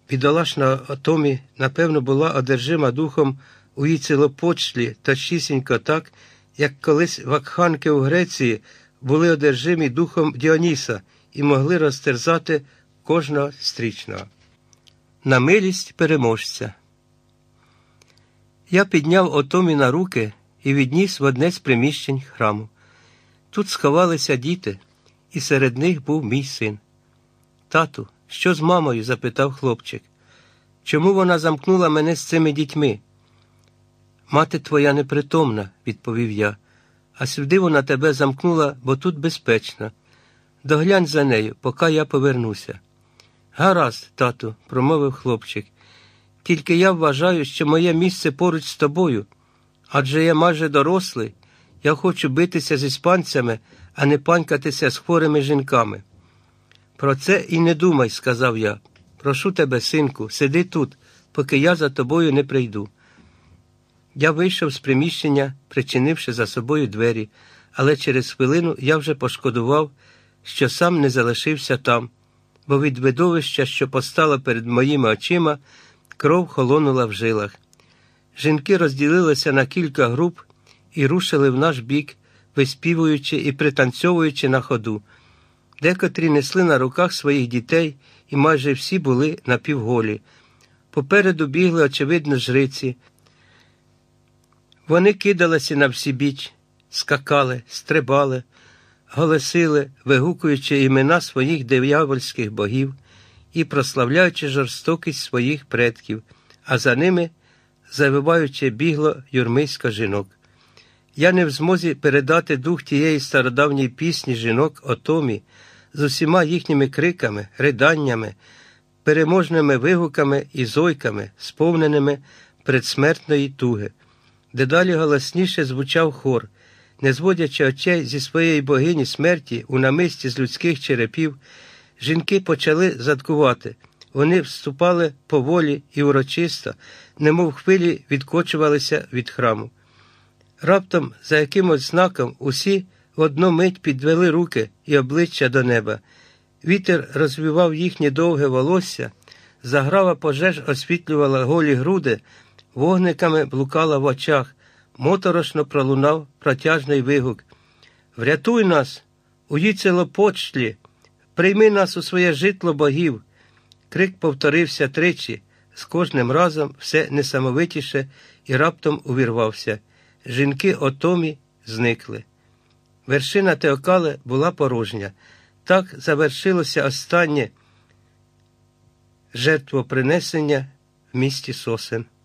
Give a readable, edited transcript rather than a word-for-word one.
Бідолашна Отомі, напевно, була одержима духом Уїцелопочлі точнісінько так, як колись вакханки у Греції були одержимі духом Діоніса і могли розтерзати кожного стрічного. На милість переможця. Я підняв Отомі на руки і відніс в одне з приміщень храму. Тут сховалися діти, і серед них був мій син. «Тату, що з мамою?» – запитав хлопчик. «Чому вона замкнула мене з цими дітьми?» «Мати твоя непритомна», – відповів я, «а сюди вона тебе замкнула, бо тут безпечно. Доглянь за нею, поки я повернуся». «Гаразд, тату», – промовив хлопчик, «тільки я вважаю, що моє місце поруч з тобою, адже я майже дорослий, я хочу битися з іспанцями, а не панькатися з хворими жінками». «Про це і не думай», – сказав я. «Прошу тебе, синку, сиди тут, поки я за тобою не прийду». Я вийшов з приміщення, причинивши за собою двері, але через хвилину я вже пошкодував, що сам не залишився там, бо від видовища, що постало перед моїми очима, кров холонула в жилах. Жінки розділилися на кілька груп і рушили в наш бік, виспівуючи і пританцьовуючи на ходу. Декотрі несли на руках своїх дітей, і майже всі були напівголі. Попереду бігли, очевидно, жриці. Вони кидалися на всібіч, скакали, стрибали, голосили, вигукуючи імена своїх диявольських богів і прославляючи жорстокість своїх предків, а за ними, завиваючи, бігло юрмисько жінок. Я не в змозі передати дух тієї стародавньої пісні жінок Отомі з усіма їхніми криками, риданнями, переможними вигуками і зойками, сповненими предсмертної туги. Дедалі голосніше звучав хор. Не зводячи очей зі своєї богині смерті у намисті з людських черепів, жінки почали задкувати. Вони вступали поволі і урочисто, немов хвилі відкочувалися від храму. Раптом, за якимось знаком, усі в одну мить підвели руки і обличчя до неба. Вітер розвівав їхнє довге волосся, заграва пожеж освітлювала голі груди, вогниками блукала в очах, моторошно пролунав протяжний вигук. «Врятуй нас, Уїцелопочлі! Прийми нас у своє житло богів!» Крик повторився тричі, з кожним разом все несамовитіше і раптом увірвався. Жінки Отомі зникли. Вершина Теокали була порожня. Так завершилося останнє жертвопринесення в місті Сосен.